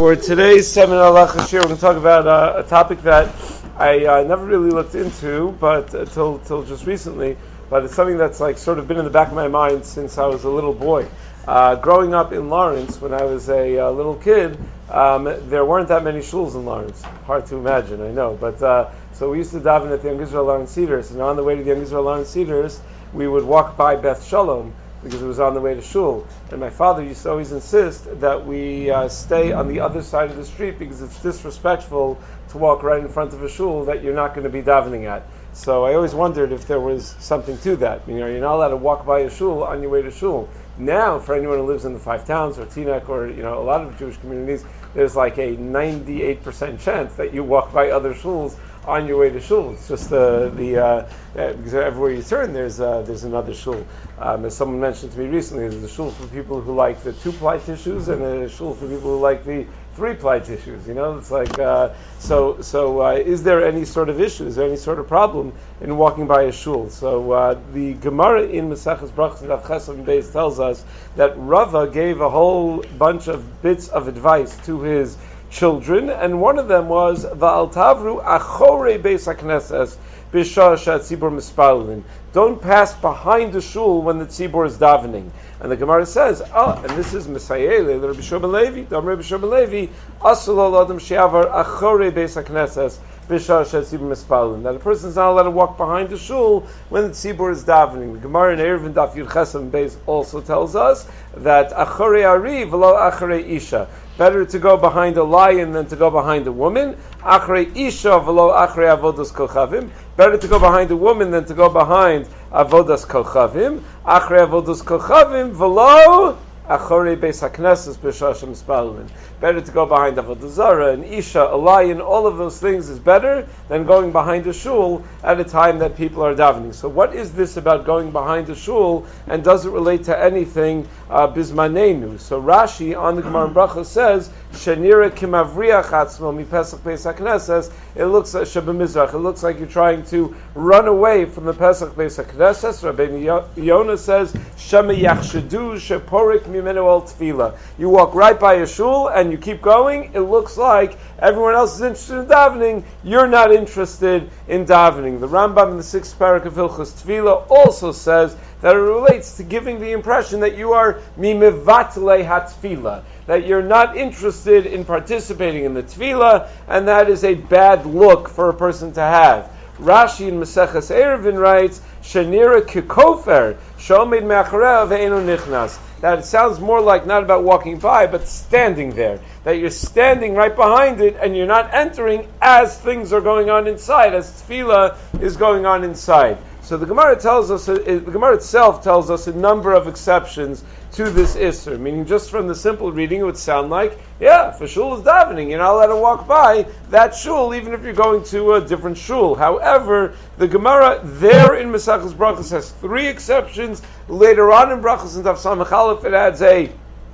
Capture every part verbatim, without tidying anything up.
For today's seminar, Lachashir, we're going to talk about uh, a topic that I uh, never really looked into, but uh, till till just recently. But it's something that's like sort of been in the back of my mind since I was a little boy. Uh, growing up in Lawrence, when I was a uh, little kid, um, there weren't that many shuls in Lawrence. Hard to imagine, I know. But uh, so we used to daven at the Young Israel Lawrence Cedars, and on the way to the Young Israel Lawrence Cedars, we would walk by Beth Shalom, because it was on the way to shul. And my father used to always insist that we uh, stay on the other side of the street because it's disrespectful to walk right in front of a shul that you're not going to be davening at. So I always wondered if there was something to that. You know, you're not allowed to walk by a shul on your way to shul. Now, for anyone who lives in the Five Towns or Teaneck or, you know, a lot of Jewish communities, there's like a ninety-eight percent chance that you walk by other shuls on your way to shul. It's just uh, the uh, because everywhere you turn, there's uh, there's another shul. Um, as someone mentioned to me recently, there's a shul for people who like the two-ply tissues and a shul for people who like the three-ply tissues. You know, it's like uh, so. So, uh, is there any sort of issue? Is there any sort of problem in walking by a shul? So, uh, the Gemara in Maseches Brachos and Daf Chesed Beis tells us that Rava gave a whole bunch of bits of advice to his children, and one of them was Va'al Tavru Achorei Beis HaKnesses B'Shah She'atzibur Mispalin. Don't pass behind the shul when the tzibur is davening. And the Gemara says, oh, and this is Messiah, Rabbi Shimon Levi, Dam Rabbi Shimon Levi, Asur L'Adam She'avar Achorei Beis HaKnesses B'Shah She'atzibur Mispalin. That a person is not allowed to walk behind the shul when the tzibur is davening. The Gemara in Eruvin Daf Yud Chesed Beis also tells us that Achorei Ari V'lo Achorei Isha. Better to go behind a lion than to go behind a woman. Achrei isha v'lo achrei avodas kochavim. Better to go behind a woman than to go behind avodas kochavim. Achrei avodas kochavim v'lo achrei beis haknesses b'shah shemispalin. Better to go behind avodah zara, an isha, a lion. All of those things is better than going behind a shul at a time that people are davening. So, what is this about going behind a shul, and does it relate to anything uh, bismanenu? So Rashi on the Gemara in Brachos says, "Shenira kimavriach atzmo mipesach beis haknesses." It looks like shebemizrach. It looks like you're trying to run away from the Pesach beis haknesses. Rabbeinu Yonah says, "Shema yachshedu sheporik mimenu al tefila." You walk right by a shul and you keep going. It looks like everyone else is interested in davening. You're not interested in davening. The Rambam in the sixth parak of Hilchos Tefillah also says that it relates to giving the impression that you are mimivatle hatfila, that you're not interested in participating in the tefillah, and that is a bad look for a person to have. Rashi in Maseches Eruvin writes, "Shenira kikofer shomed me'acharev ve'enu nichnas." That it sounds more like not about walking by, but standing there. That you're standing right behind it, and you're not entering as things are going on inside, as tefillah is going on inside. So the Gemara tells us, the Gemara itself tells us a number of exceptions to this Isser, meaning just from the simple reading it would sound like, yeah, if a shul is davening, you're not allowed to walk by that shul, even if you're going to a different shul. However, the Gemara there in Maseches Brachos has three exceptions. Later on in Brachos and Daf Samach Aleph it adds a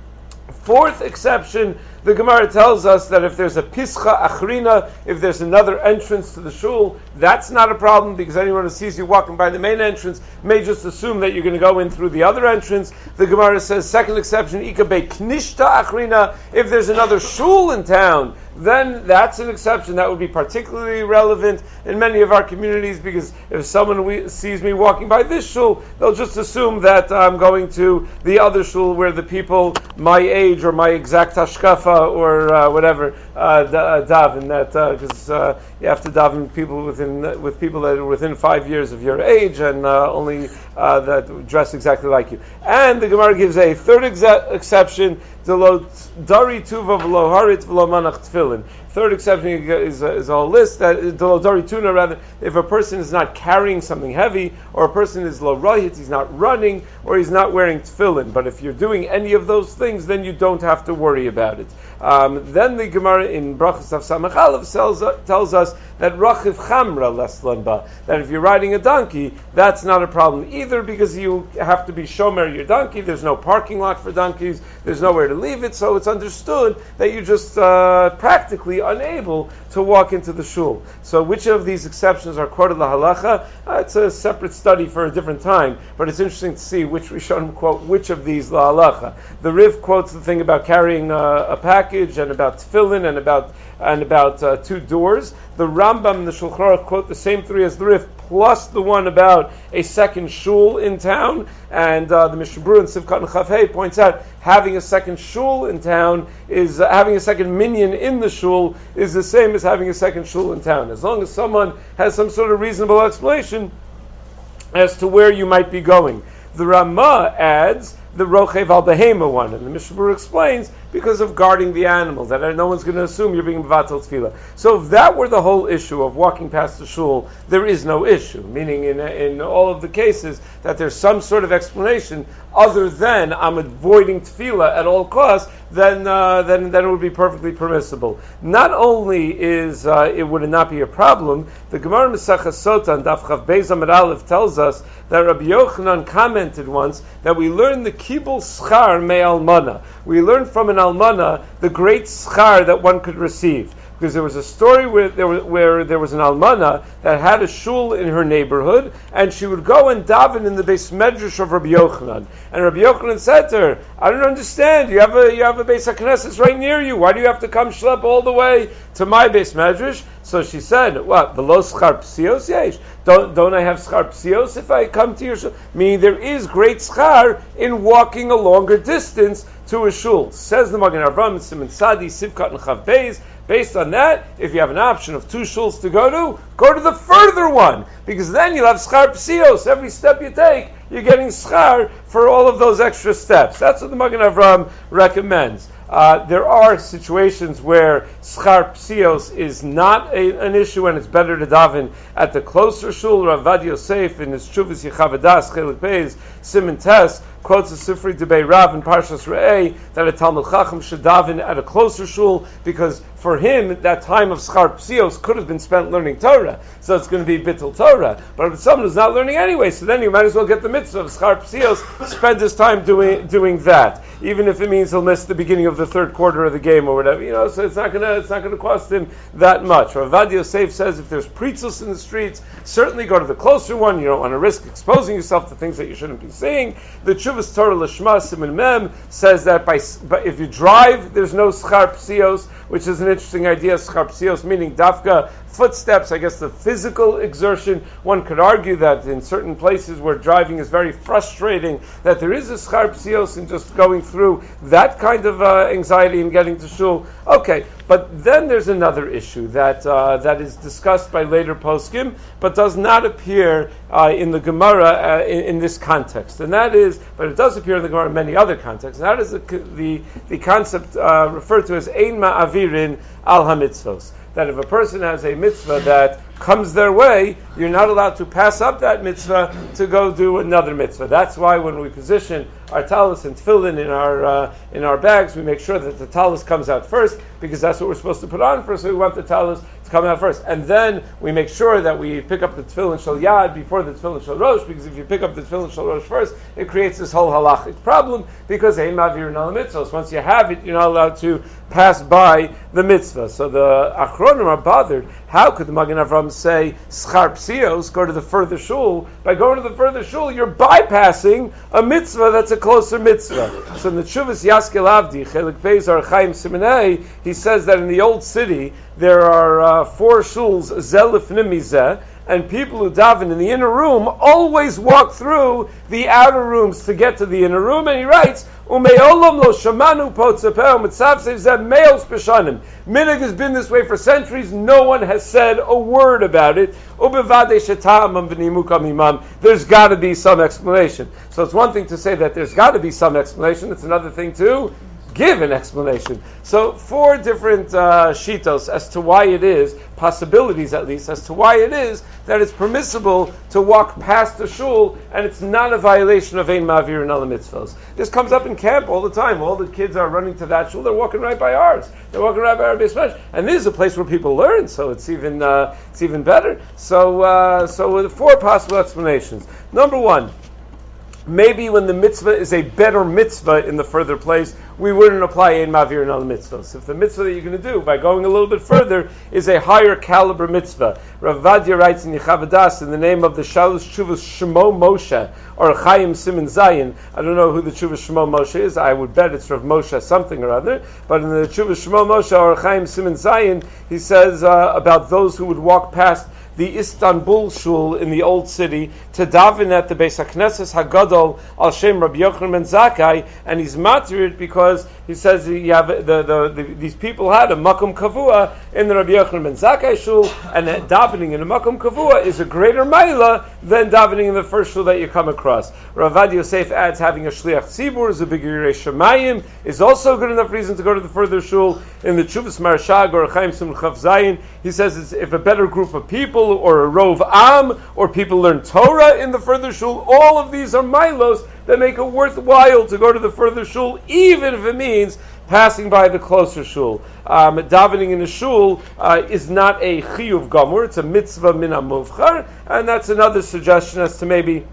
fourth exception. The Gemara tells us that if there's a pischa achrina, if there's another entrance to the shul, that's not a problem because anyone who sees you walking by the main entrance may just assume that you're going to go in through the other entrance. The Gemara says, second exception, ika be knishta achrina, if there's another shul in town, then that's an exception that would be particularly relevant in many of our communities because if someone we, sees me walking by this shul, they'll just assume that I'm going to the other shul where the people my age or my exact hashkafa or uh, whatever uh, daven, that because uh, uh, you have to daven people within with people that are within five years of your age and uh, only uh, that dress exactly like you. And the Gemara gives a third exe- exception: Delo dari tuva v'lo harit v'lo manach tefillin. Third exception is a, is a whole list that Delo dari tuna, rather, if a person is not carrying something heavy, or a person is lo rohit, he's not running, or he's not wearing tefillin. But if you're doing any of those things, then you don't have to worry about it. Um, then the Gemara in Brachos Daf Samach Aleph tells, uh, tells us that rachiv chamra leslan ba, that if you're riding a donkey, that's not a problem either because you have to be shomer your donkey. There's no parking lot for donkeys. There's nowhere to leave it, so it's understood that you just uh, practically unable to walk into the shul. So which of these exceptions are quoted lahalacha? Uh, it's a separate study for a different time, but it's interesting to see which Rishonim quote which of these lahalacha. The Riv quotes the thing about carrying uh, a package and about tefillin and about and about uh, two doors. The Rambam and the Shulchan Aruch quote the same three as the Rif, plus the one about a second shul in town. And uh, the Mishnah Berurah and Sivkat and Chafhei points out having a second shul in town is uh, having a second minyan in the shul is the same as having a second shul in town. As long as someone has some sort of reasonable explanation as to where you might be going. The Ramah adds the Rochev al Behema one, and the Mishnah Berurah explains because of guarding the animals, that no one's going to assume you're being mevatel tefillah. So if that were the whole issue of walking past the shul, there is no issue, meaning in in all of the cases that there's some sort of explanation other than I'm avoiding tefillah at all costs, then uh, then then it would be perfectly permissible. Not only is uh, it would not be a problem, the Gemara Mesachas Sota and Daf Chav Beis Amud Aleph tells us that Rabbi Yochanan commented once that we learned the kibul schar me almana. We learned from an almana the great schar that one could receive. Because there was a story where there was, where there was an almana that had a shul in her neighborhood, and she would go and daven in the Beis Medrash of Rabbi Yochanan. And Rabbi Yochanan said to her, "I don't understand. You have a you have a Beis HaKnesses right near you. Why do you have to come schlep all the way to my Beis Medrash?" So she said, "What? V'lo schar psios yesh? Don't don't I have schar psios if I come to your shul?" Meaning there is great schar in walking a longer distance to a shul. Says the Magen Avraham, Simon Sadi, Sivkat and Chav Beis. Based on that, if you have an option of two shuls to go to, go to the further one, because then you'll have schar psios. Every step you take, you're getting schar for all of those extra steps. That's what the Magen Avraham recommends. Uh, there are situations where schar psios is not a, an issue, and it's better to daven at the closer shul. Rav Vad Yosef in his Chuvas Yechavadas Chelik Beis Siman Tes quotes the Sifrei Debei Rav in Parshas Re'eh that a Talmud Chacham should daven at a closer shul, because for him that time of schar psios could have been spent learning Torah, so it's going to be bittul Torah. But if someone who's not learning anyway, so then you might as well get the mitzvah of schar psios, spend his time doing doing that, even if it means he'll miss the beginning of the third quarter of the game or whatever. You know, so it's not gonna it's not gonna cost him that much. Rav Vad Yosef says if there's pritzus in the streets, certainly go to the closer one. You don't want to risk exposing yourself to things that you shouldn't be seeing. The Chuvas Torah Lishma Siman Mem says that by, by if you drive, there's no schar psios, which is an interesting idea. Schar psios meaning dafka footsteps, I guess the physical exertion. One could argue that in certain places where driving is very frustrating, that there is a schar psios in just going through that kind of uh, anxiety and getting to shul. Okay, but then there's another issue that uh, that is discussed by later poskim, but does not appear uh, in the Gemara uh, in, in this context, and that is, but it does appear in the Gemara in many other contexts. And that is the the, the concept uh, referred to as ein ma'avirin al hamitzvos. That if a person has a mitzvah that comes their way, you're not allowed to pass up that mitzvah to go do another mitzvah. That's why when we position our talis and tefillin in our uh, in our bags, we make sure that the talis comes out first, because that's what we're supposed to put on first. So we want the talis to come out first, and then we make sure that we pick up the tefillin shel yad before the tefillin shel rosh, because if you pick up the tefillin shel rosh first, it creates this whole halachic problem, because ein ma'avirin al mitzvos. Once you have it, you're not allowed to pass by the mitzvah. So the achronim are bothered. How could the Magen Avraham say schar psios, go to the further shul? By going to the further shul, you're bypassing a mitzvah that's a closer mitzvah. So in the Chuvas Yaskel Avdi Chelik Beis Or Chaim Simanei, he says that in the old city there are uh, four shuls zel lifnim mizeh, and people who daven in the inner room always walk through the outer rooms to get to the inner room. And he writes, Umeolam lo shamanu potzapeh u'mitzav zeh meos b'shanim. Minhag has been this way for centuries. No one has said a word about it. Ubevadei shetamam v'nimukam imam. There's got to be some explanation. So it's one thing to say that there's got to be some explanation. It's another thing to give an explanation. So four different uh, shitos as to why it is, possibilities at least, as to why it is that it's permissible to walk past the shul and it's not a violation of ein ma'avirin al mitzvos. This comes up in camp all the time. All the kids are running to that shul. They're walking right by ours. They're walking right by our Beis Medrash. And this is a place where people learn, so it's even uh, it's even better. So, uh, so with four possible explanations. Number one, maybe when the mitzvah is a better mitzvah in the further place, we wouldn't apply ein ma'avirin al mitzvahs. If the mitzvah that you're going to do by going a little bit further is a higher caliber mitzvah. Rav Vadia writes in Yechavadas in the name of the Shalosh Tshuvas Shemo Moshe or Chaim Siman Zayin. I don't know who the Tshuvas Shemo Moshe is. I would bet it's Rav Moshe something or other. But in the Tshuvas Shemo Moshe or Chaim Siman Zayin, he says uh, about those who would walk past the Istanbul shul in the old city to daven at the Beis HaKnesses Hagadol al Shem Rabbi Yochanan ben Zakkai, and he's matrid because he says you have the, the, the these people had a makom kavua in the Rabbi Yochanan ben Zakkai shul, and that davening in a makom kavua is a greater maila than davening in the first shul that you come across. Rav Adi Yosef adds having a shliach tzibur is a big yirei shemayim is also a good enough reason to go to the further shul. In the Tshuvas Marashag or Chaim Sim Chav Zayin, he says it's if a better group of people or a rov am or people learn Torah in the further shul, all of these are milos that make it worthwhile to go to the further shul, even if it means passing by the closer shul. Um, davening in a shul uh, is not a chiyuv gamur; it's a mitzvah min hamuvchar, and that's another suggestion as to maybe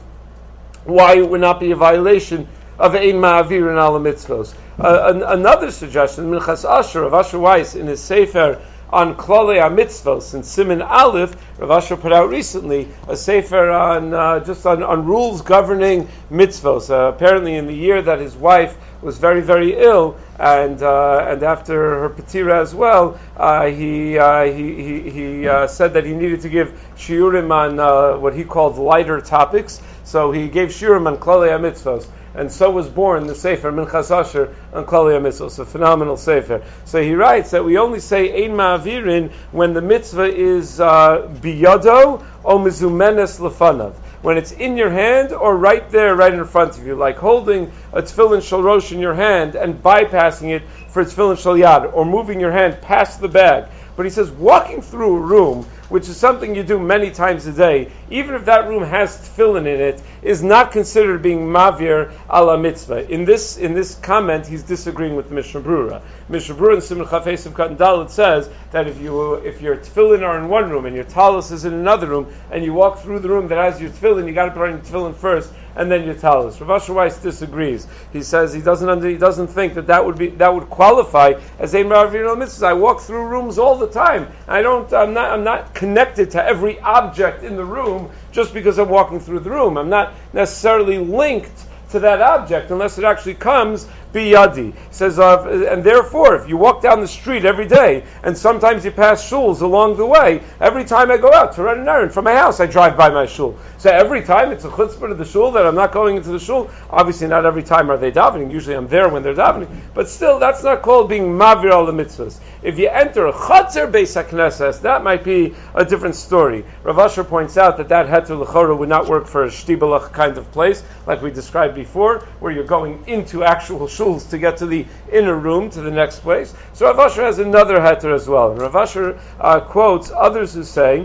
why it would not be a violation of ein ma'avir and ala mitzvos. Uh, an, another suggestion, Minchas Asher, Rav Asher Weiss, in his sefer on Klolei HaMitzvos, in Siman Aleph, Rav Asher put out recently a sefer on uh, just on, on rules governing mitzvos. Uh, apparently, in the year that his wife was very, very ill, and uh, and after her patira as well, uh, he, uh, he he he uh, said that he needed to give shiurim on uh, what he called lighter topics. So he gave shiurim on Klolei HaMitzvos. And so was born the Sefer Minchas Asher on Klolei HaMitzvos, a phenomenal Sefer. So he writes that we only say ein ma'avirin when the mitzvah is uh, biyado o mizumenes lefanav, when it's in your hand or right there, right in front of you, like holding a tefillin shel rosh in your hand and bypassing it for tefillin shel yad, or moving your hand past the bag. But he says walking through a room, which is something you do many times a day, even if that room has tefillin in it, is not considered being mavir ala mitzvah. In this in this comment, he's disagreeing with Mishnah Brura. Mishnah Brura in Siman Chaf Esav Katan Dalet says that if you if your tefillin are in one room and your talis is in another room, and you walk through the room that has your tefillin, you got to put on your tefillin first and then your talis. Rav Asher Weiss disagrees. He says he doesn't under, he doesn't think that that would be that would qualify as ein ma'avir ala mitzvah. I walk through rooms all the time. I don't. I'm not. I'm not connected to every object in the room just because I'm walking through the room. I'm not necessarily linked to that object unless it actually comes biyadi. Says, uh, and therefore, if you walk down the street every day, and sometimes you pass shuls along the way, every time I go out to run an errand from my house, I drive by my shul. So every time it's a chutzpah to the shul that I'm not going into the shul. Obviously, not every time are they davening. Usually, I'm there when they're davening. But still, that's not called being mavir al mitzvahs. If you enter a chatzar beis haknesses, that might be a different story. Rav Asher points out that that heter l'chora would not work for a shtibelach kind of place, like we described before, where you're going into actual shuls to get to the inner room, to the next place. So Rav Asher has another heter as well. And Rav Asher uh, quotes others who say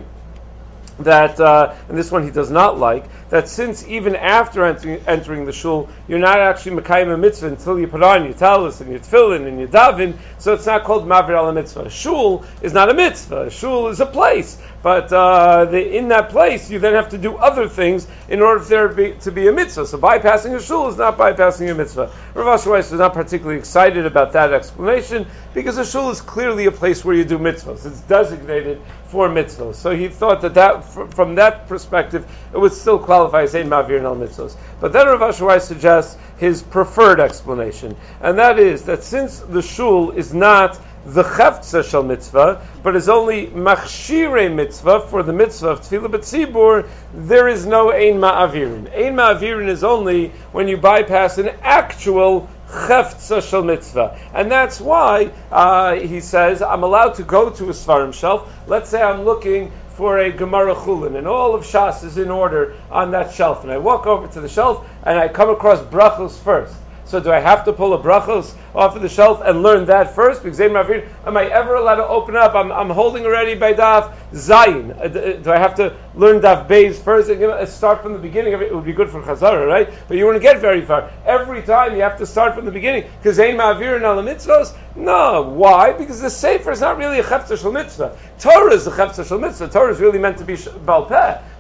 that, uh, and this one he does not like, that since even after entering, entering the shul, you're not actually mekayim a mitzvah until you put on your talis and your tefillin and your davin, so it's not called mavir al mitzvah. Shul is not a mitzvah. Shul is a place. But uh, the, in that place, you then have to do other things in order for there be, to be a mitzvah. So bypassing a shul is not bypassing a mitzvah. Rav Asher Weiss is not particularly excited about that explanation because a shul is clearly a place where you do mitzvahs. It's designated for mitzvahs. So he thought that, that from that perspective, it would still qualify as ein ma'avir and al mitzvahs. But then Rav Asher Weiss suggests his preferred explanation, and that is that since the shul is not the cheftza shel mitzvah, but is only machshirei mitzvah for the mitzvah of tefillah b'tzibur, there is no ein ma'avirin. Ein ma'avirin is only when you bypass an actual cheftza shel mitzvah, and that's why uh, he says I'm allowed to go to a svarim shelf. Let's say I'm looking for a Gemara Chulin, and all of Shas is in order on that shelf, and I walk over to the shelf and I come across brachos first. So do I have to pull a brachos off of the shelf and learn that first? Because am I ever allowed to open up? I'm, I'm holding already by daf Zayin. Do I have to learn daf Beis first? Start from the beginning of it. It would be good for Chazara, right? But you wouldn't get very far. Every time you have to start from the beginning. Because ein ma'avir and ala mitzvos? No. Why? Because the Sefer is not really a chefza shel mitzvah. Torah is a chefza shel mitzvah. Torah is really meant to be Baal Peh.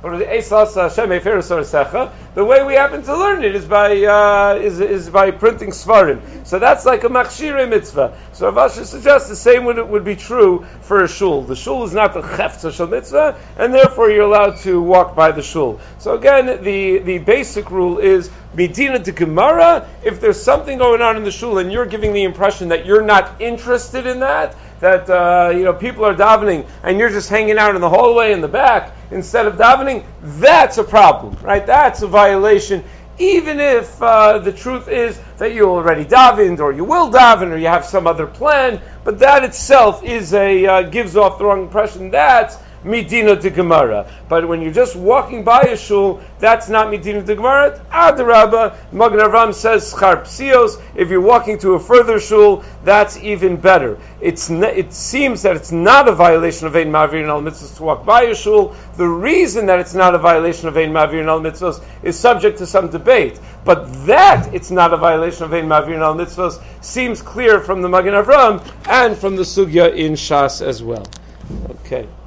The way we happen to learn it is by uh, is is by printing svarim. So that's like a machshire mitzvah. So Rav Asher suggests the same would would be true for a shul. The shul is not the chefza shel mitzvah, and therefore you're allowed to walk by the shul. So again, the the basic rule is Medina de Gemara. If there's something going on in the shul and you're giving the impression that you're not interested in that, that uh, you know people are davening and you're just hanging out in the hallway in the back instead of davening, that's a problem, right? That's a violation. Even if uh, the truth is that you already davened, or you will daven, or you have some other plan, but that itself is a uh, gives off the wrong impression. That's Medina de Gemara. But when you're just walking by a shul, that's not Medina de Gemara. Adarabba, Magen Avraham says Schar Psios. If you're walking to a further shul, that's even better. It's ne- it seems that it's not a violation of Ein Ma'avirin al Mitzvos to walk by a shul. The reason that it's not a violation of Ein Ma'avirin al Mitzvos is subject to some debate. But that it's not a violation of Ein Ma'avirin al Mitzvos seems clear from the Magen Avraham and from the Sugya in Shas as well. Okay.